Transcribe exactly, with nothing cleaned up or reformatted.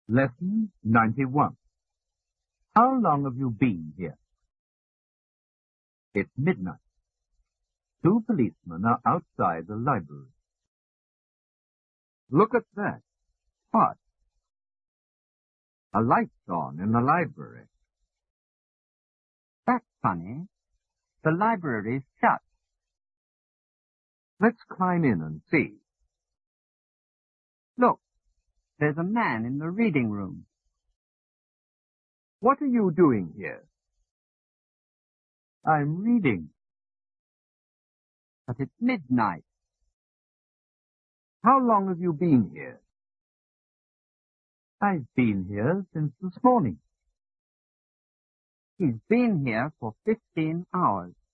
Lesson ninety-one. How long have you been here? It's midnight. Two policemen are outside the library. Look at that. What? A light's on in the library. That's funny. The library's shut. Let's climb in and see. Look, there's a man in the reading room. What are you doing here? I'm reading. But it's midnight. How long have you been here? I've been here since this morning. He's been here for fifteen hours.